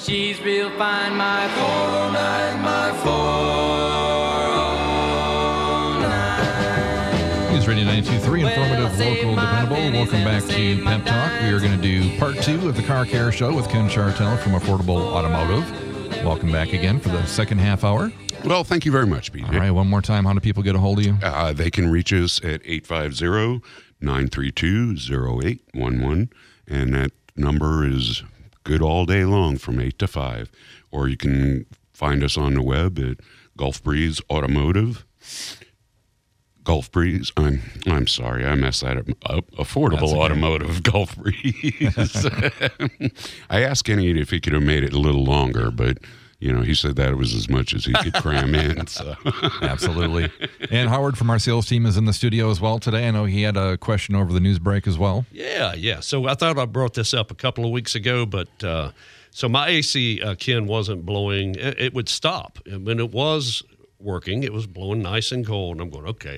She's real fine, my 409, my 409. News Radio 92.3, informative, local, dependable. Welcome back to Pep Talk. We are going to do part 2 of the Car Care Show with Ken Chartel from Affordable Automotive. Welcome back again for the second half hour. Well, thank you very much, BJ. All right, one more time, how do people get a hold of you? They can reach us at 850-932-0811, and that number is good all day long from 8 to 5. Or you can find us on the web at Gulf Breeze Automotive. Gulf Breeze, I'm sorry, I messed that up. Affordable Automotive, Gulf Breeze. I asked Kenny if he could have made it a little longer, but he said that was as much as he could cram in. So. Absolutely. And Howard from our sales team is in the studio as well today. I know he had a question over the news break as well. Yeah. So I thought I brought this up a couple of weeks ago, but so my AC, Ken, wasn't blowing. It would stop. When it was working, it was blowing nice and cold. And I'm going, okay,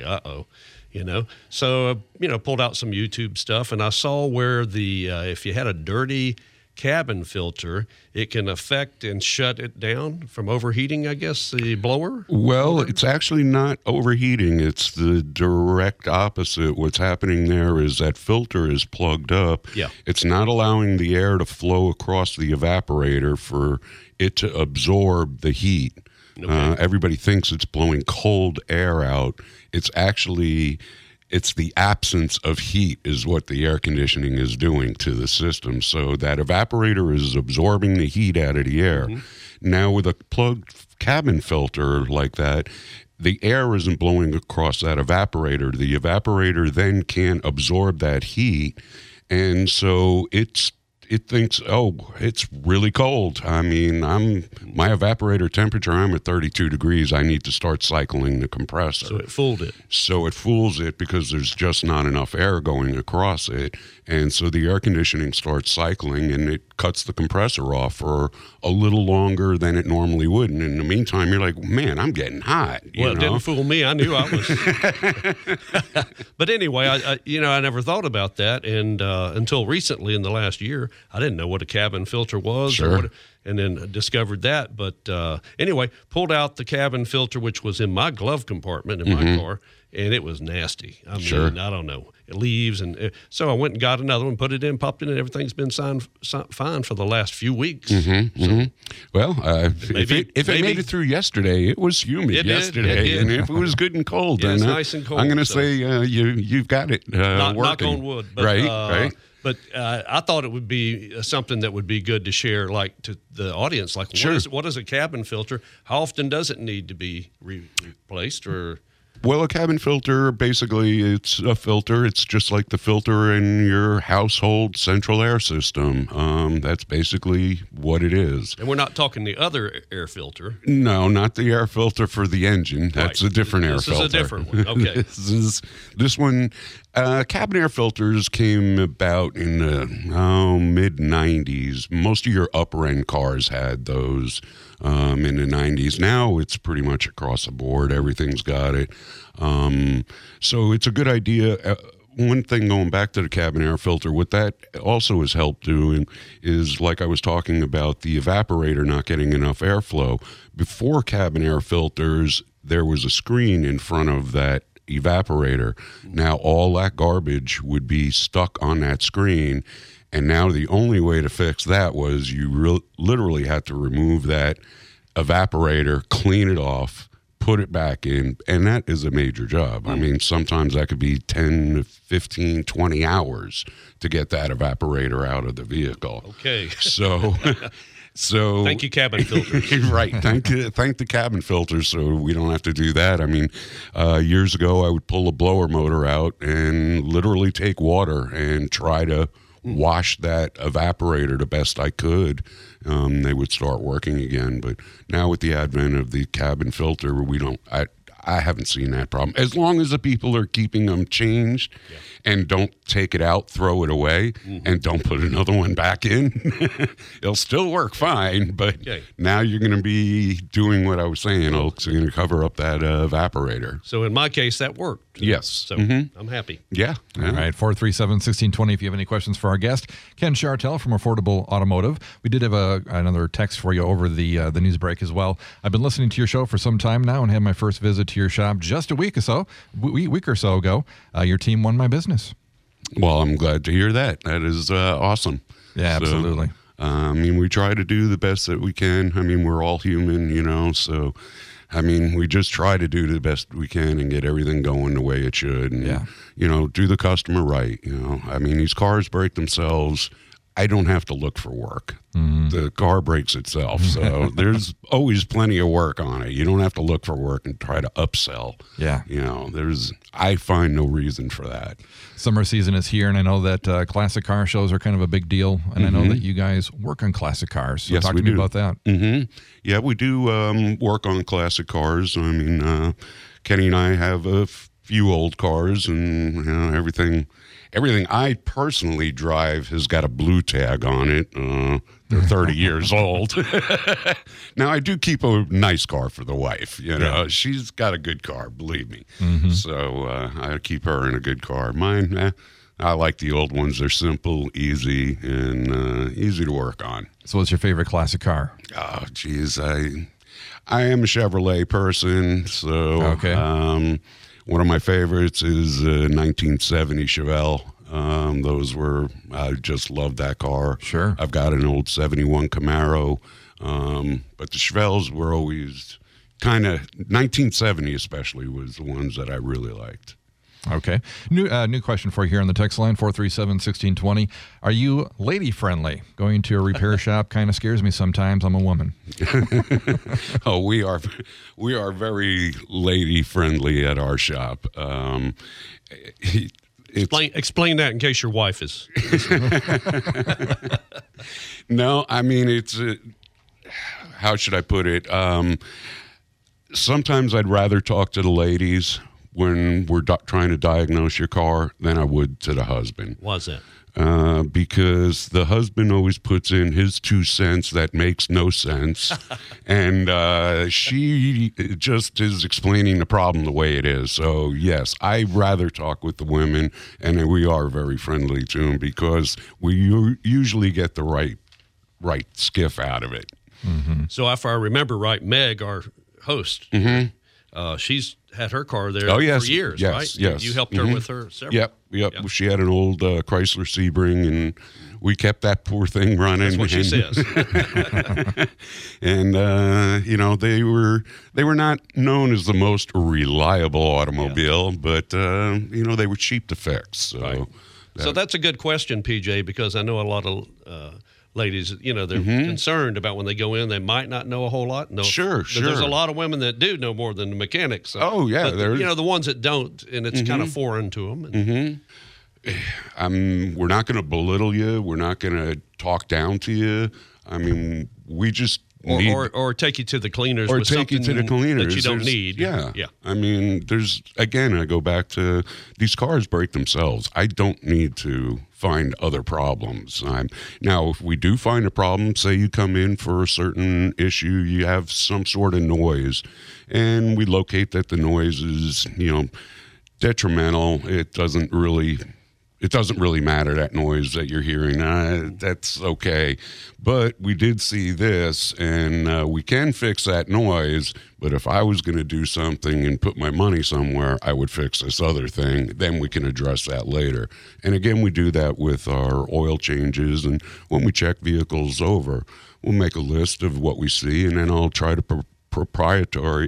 So, pulled out some YouTube stuff, and I saw where if you had a dirty cabin filter, it can affect and shut it down from overheating, I guess, the blower? Well, it's actually not overheating. It's the direct opposite. What's happening there is that filter is plugged up. Yeah. It's not allowing the air to flow across the evaporator for it to absorb the heat. Okay. Everybody thinks it's blowing cold air out. It's the absence of heat is what the air conditioning is doing to the system. So that evaporator is absorbing the heat out of the air. Mm-hmm. Now with a plugged cabin filter like that, the air isn't blowing across that evaporator. The evaporator then can't absorb that heat. And so it thinks, it's really cold. I mean, my evaporator temperature, I'm at 32 degrees. I need to start cycling the compressor. So it fooled it. So it fools it because there's just not enough air going across it. And so the air conditioning starts cycling, and it cuts the compressor off for a little longer than it normally would. And in the meantime, you're like, man, I'm getting hot. It didn't fool me. I knew I was. But anyway, I never thought about that. And until recently in the last year, I didn't know what a cabin filter was. Sure. And then discovered that. But anyway, pulled out the cabin filter, which was in my glove compartment in my car, and it was nasty. I mean, I don't know. It leaves. So I went and got another one, put it in, popped it in. Everything's been fine for the last few weeks. Well, if it made it through yesterday, it was humid yesterday. And if it was good and cold, it's then nice and cold. I'm going to say you've got it working. Knock on wood. But, right. But I thought it would be something that would be good to share, like to the audience. Like, sure. What is a cabin filter? How often does it need to be replaced? Well, a cabin filter, basically, it's a filter. It's just like the filter in your household central air system. That's basically what it is. And we're not talking the other air filter. No, not the air filter for the engine. That's right. A different air filter. This is a different one. Okay. This one, cabin air filters came about in the mid-'90s. Most of your upper-end cars had those in the 90s. Now it's pretty much across the board. Everything's got it. So it's a good idea. One thing going back to the cabin air filter, what that also has helped doing is, like I was talking about, the evaporator not getting enough airflow. Before cabin air filters, there was a screen in front of that evaporator. Now all that garbage would be stuck on that screen. And now the only way to fix that was you literally had to remove that evaporator, clean it off, put it back in, and that is a major job. I mean, sometimes that could be 10, 15, 20 hours to get that evaporator out of the vehicle. Okay. So thank you, cabin filters. Right. Thank the cabin filters so we don't have to do that. I mean, years ago I would pull a blower motor out and literally take water and try to wash that evaporator the best I could. They would start working again. But now with the advent of the cabin filter, I haven't seen that problem. As long as the people are keeping them changed and don't take it out, throw it away, and don't put another one back in, it'll still work fine. But now you're going to be doing what I was saying, Oaks. You're going to cover up that evaporator. So in my case, that worked. Yes. So I'm happy. Yeah. All right, 437-1620 if you have any questions for our guest, Ken Chartel from Affordable Automotive. We did have another text for you over the news break as well. I've been listening to your show for some time now and had my first visit to your shop just a week or so ago. Your team won my business. Well, I'm glad to hear that. That is awesome. Yeah, So, absolutely. I mean, we try to do the best that we can. I mean, we're all human, so I mean, we just try to do the best we can and get everything going the way it should and, do the customer right. I mean, these cars break themselves. I don't have to look for work. The car breaks itself. So there's always plenty of work on it. You don't have to look for work and try to upsell. Yeah. I find no reason for that. Summer season is here, and I know that classic car shows are kind of a big deal, and I know that you guys work on classic cars. So Yes, talk we to me do. about that. Yeah, we do work on classic cars. I mean, Kenny and I have a few old cars, and everything I personally drive has got a blue tag on it. They're 30 years old. Now, I do keep a nice car for the wife. She's got a good car, believe me. So I keep her in a good car. Mine, I like the old ones. They're simple, easy, and easy to work on. So what's your favorite classic car? Oh, geez, I am a Chevrolet person, so one of my favorites is 1970 Chevelle. I just love that car. Sure. I've got an old 71 Camaro, but the Chevelles were always kind of, 1970 especially was the ones that I really liked. Okay. New question for you here on the text line, 437-1620. Are you lady-friendly? Going to a repair shop kind of scares me sometimes. I'm a woman. Oh, we are very lady-friendly at our shop. Explain that in case your wife is. No, I mean, it's, how should I put it? Sometimes I'd rather talk to the ladies when we're trying to diagnose your car than I would to the husband. Why's that? Because the husband always puts in his 2 cents that makes no sense. And she just is explaining the problem the way it is. So, yes, I rather talk with the women, and we are very friendly to them because we usually get the right skiff out of it. So if I remember right, Meg, our host, she's had her car there for years, right? Yes. You helped her with her several. Yep. Yeah. She had an old Chrysler Sebring, and we kept that poor thing running. That's what she says. And they were not known as the most reliable automobile, but they were cheap to fix. So, right. So that's a good question, PJ, because I know a lot of ladies, they're concerned about when they go in, they might not know a whole lot. No, Sure. There's a lot of women that do know more than the mechanics. So, oh, yeah. but, the ones that don't, and it's kind of foreign to them. We're not going to belittle you. We're not going to talk down to you. I mean, we just or take you to the cleaners, or with take you to the cleaners that you don't need. Yeah. I mean, I go back to these cars break themselves. I don't need to find other problems. Now, if we do find a problem, say you come in for a certain issue, you have some sort of noise, and we locate that the noise is, detrimental. It doesn't really matter, that noise that you're hearing. That's okay. But we did see this, and we can fix that noise. But if I was going to do something and put my money somewhere, I would fix this other thing. Then we can address that later. And again, we do that with our oil changes. And when we check vehicles over, we'll make a list of what we see, and then I'll try to prioritize.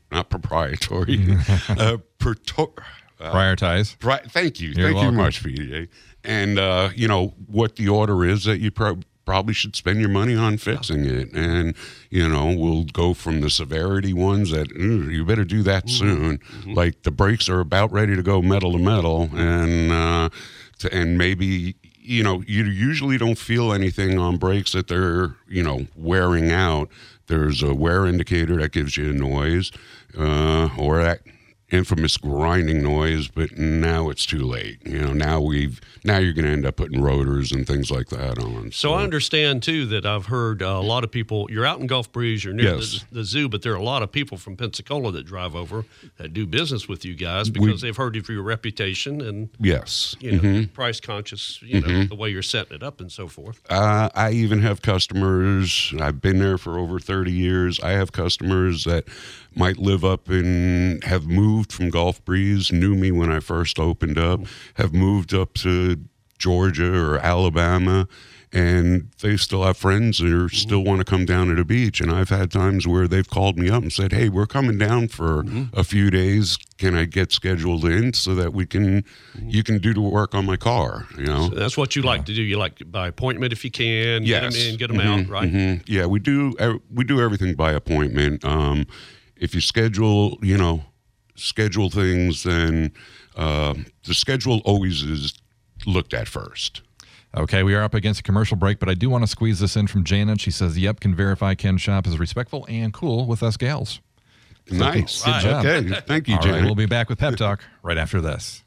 Thank you. You're Thank welcome. you much, PJ. And, what the order is that you probably should spend your money on fixing it. And, we'll go from the severity ones that you better do that soon. Like the brakes are about ready to go metal to metal. And maybe, you usually don't feel anything on brakes that they're, wearing out. There's a wear indicator that gives you a noise or that infamous grinding noise, but now it's too late. Now you're going to end up putting rotors and things like that on. So I understand too that I've heard a lot of people. You're out in Gulf Breeze, you're near Yes. the zoo, but there are a lot of people from Pensacola that drive over that do business with you guys because they've heard of your reputation and Yes. price conscious. The way you're setting it up and so forth. I even have customers. I've been there for over 30 years. I have customers that might live up and have moved from Gulf Breeze, knew me when I first opened up, have moved up to Georgia or Alabama, and they still have friends that still want to come down to the beach. And I've had times where they've called me up and said, hey, we're coming down for a few days. Can I get scheduled in so that you can do the work on my car? So that's what you like to do. You like by appointment if you can, Yes. get them in, get them out, right? Yeah, we do everything by appointment. If you schedule things, then the schedule always is looked at first. Okay, we are up against a commercial break, but I do want to squeeze this in from Janet. She says, yep, can verify Ken Shop is respectful and cool with us gals. Nice. Good job. Okay, thank you, All Janet. right, we'll be back with Pep Talk right after this.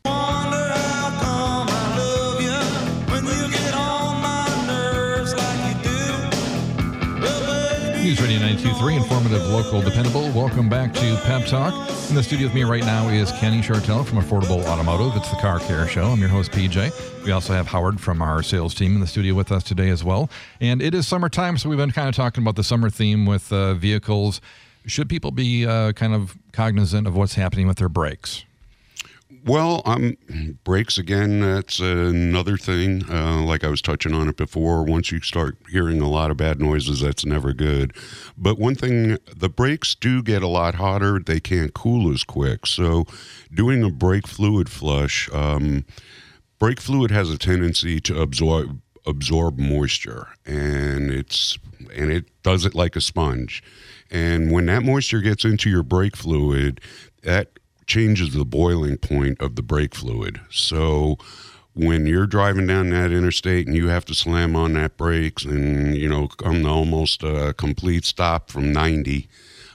News Radio 92.3, informative, local, dependable. Welcome back to Pep Talk. In the studio with me right now is Kenny Chartel from Affordable Automotive. It's the Car Care Show. I'm your host, PJ. We also have Howard from our sales team in the studio with us today as well. And it is summertime, so we've been kind of talking about the summer theme with vehicles. Should people be kind of cognizant of what's happening with their brakes? Well, brakes again, that's another thing. Like I was touching on it before, once you start hearing a lot of bad noises, that's never good. But one thing, the brakes do get a lot hotter. They can't cool as quick. So doing a brake fluid flush, brake fluid has a tendency to absorb moisture, and it does it like a sponge. And when that moisture gets into your brake fluid, that changes the boiling point of the brake fluid. So when you're driving down that interstate and you have to slam on that brakes and, come to almost a complete stop from 90,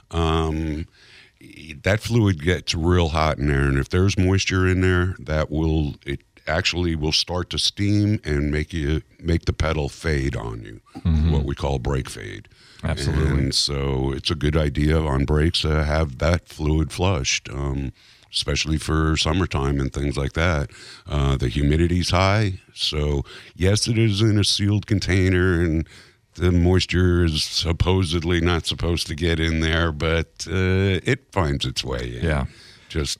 that fluid gets real hot in there. And if there's moisture in there, it actually will start to steam and make the pedal fade on you, what we call brake fade. Absolutely. And so it's a good idea on brakes to have that fluid flushed, especially for summertime and things like that. The humidity's high, so yes, it is in a sealed container, and the moisture is supposedly not supposed to get in there, but it finds its way in. Yeah. Just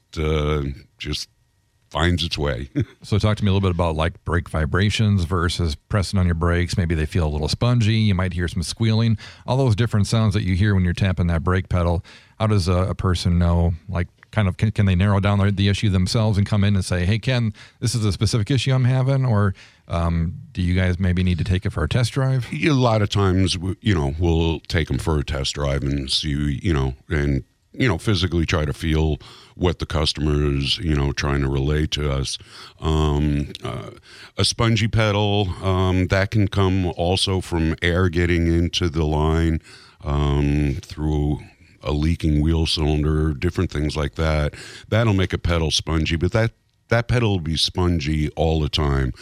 finds its way. So talk to me a little bit about like brake vibrations versus pressing on your brakes. Maybe they feel a little spongy. You might hear some squealing. All those different sounds that you hear when you're tapping that brake pedal. How does a person know, like, kind of, can they narrow down the issue themselves and come in and say, hey, Ken, this is a specific issue I'm having? Or do you guys maybe need to take it for a test drive? A lot of times, we'll take them for a test drive and see, and physically try to feel what the customer is, trying to relay to us. A spongy pedal, that can come also from air getting into the line through a leaking wheel cylinder, different things like that. That'll make a pedal spongy, but that pedal will be spongy all the time.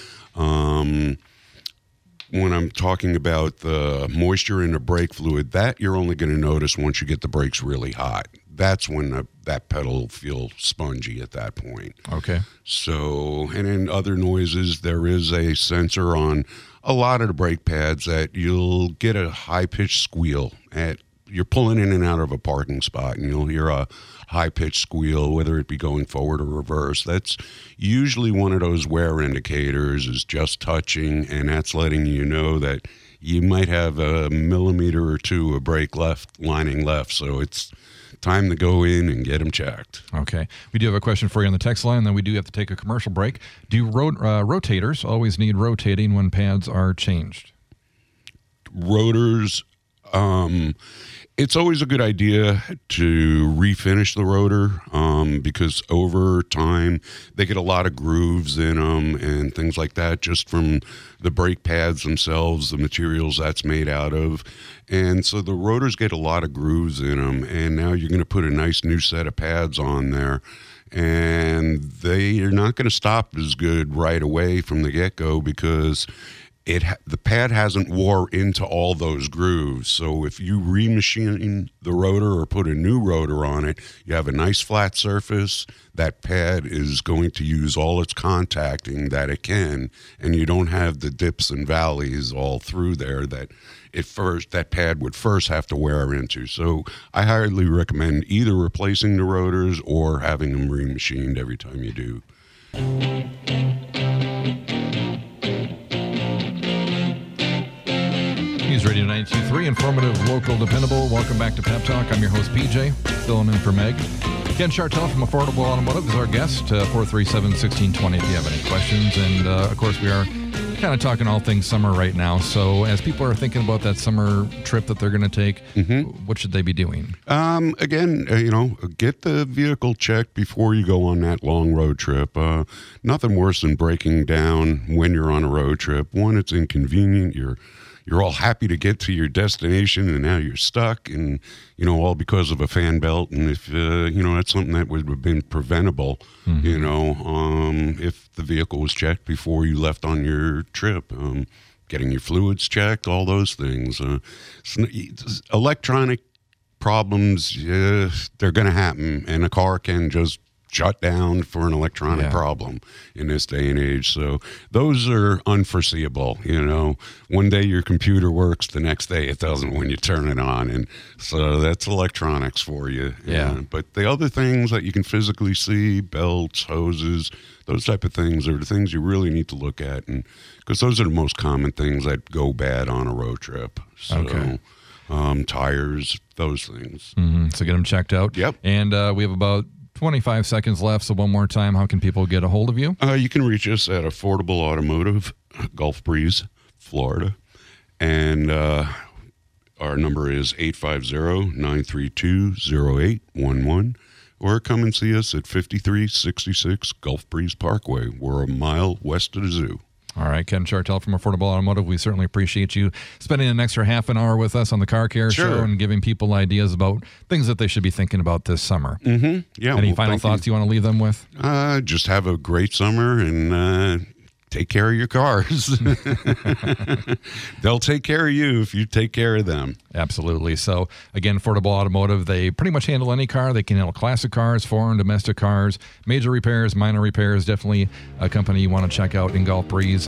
When I'm talking about the moisture in the brake fluid, that you're only going to notice once you get the brakes really hot. That's when that pedal will feel spongy at that point. Okay. So, and in other noises, there is a sensor on a lot of the brake pads that you'll get a high-pitched squeal. You're pulling in and out of a parking spot, and you'll hear a high-pitched squeal, whether it be going forward or reverse. That's usually one of those wear indicators, is just touching, and that's letting you know that you might have a millimeter or two of brake lining left, so it's time to go in and get them checked. Okay. We do have a question for you on the text line, then we do have to take a commercial break. Do rotators always need rotating when pads are changed? Rotors, it's always a good idea to refinish the rotor because over time they get a lot of grooves in them and things like that just from the brake pads themselves, the materials that's made out of. And so the rotors get a lot of grooves in them, and now you're going to put a nice new set of pads on there. and they are not going to stop as good right away from the get-go because the pad hasn't wore into all those grooves. So if you remachine the rotor or put a new rotor on it, you have a nice flat surface. That pad is going to use all its contacting that it can, and you don't have the dips and valleys all through there that that pad would first have to wear into. So I highly recommend either replacing the rotors or having them remachined every time you do. News Radio 92.3, informative, local, dependable. Welcome back to Pep Talk. I'm your host, PJ, filling in for Meg. Ken Chartel from Affordable Automotive is our guest, 437-1620 if you have any questions. And, of course, we are kind of talking all things summer right now. So as people are thinking about that summer trip that they're going to take, what should they be doing? Again, get the vehicle checked before you go on that long road trip. Nothing worse than breaking down when you're on a road trip. One, it's inconvenient. You're all happy to get to your destination, and now you're stuck, and, all because of a fan belt. And if, that's something that would have been preventable, if the vehicle was checked before you left on your trip. Getting your fluids checked, all those things. Electronic problems, they're going to happen, and a car can just shut down for an electronic problem in this day and age. So those are unforeseeable. One day your computer works, the next day it doesn't when you turn it on. And so that's electronics for you. Yeah. But the other things that you can physically see, belts, hoses, those type of things are the things you really need to look at. And because those are the most common things that go bad on a road trip. So, tires, those things. So get them checked out. Yep. And we have about 25 seconds left, so one more time, how can people get a hold of you? You can reach us at Affordable Automotive, Gulf Breeze, Florida. And our number is 850-932-0811. Or come and see us at 5366 Gulf Breeze Parkway. We're a mile west of the zoo. All right, Ken Chartel from Affordable Automotive. We certainly appreciate you spending an extra half an hour with us on the Car Care Show and giving people ideas about things that they should be thinking about this summer. Yeah. Any final thoughts you want to leave them with? Just have a great summer and take care of your cars. They'll take care of you if you take care of them. Absolutely. So, again, Affordable Automotive, they pretty much handle any car. They can handle classic cars, foreign, domestic cars, major repairs, minor repairs. Definitely a company you want to check out in Gulf Breeze.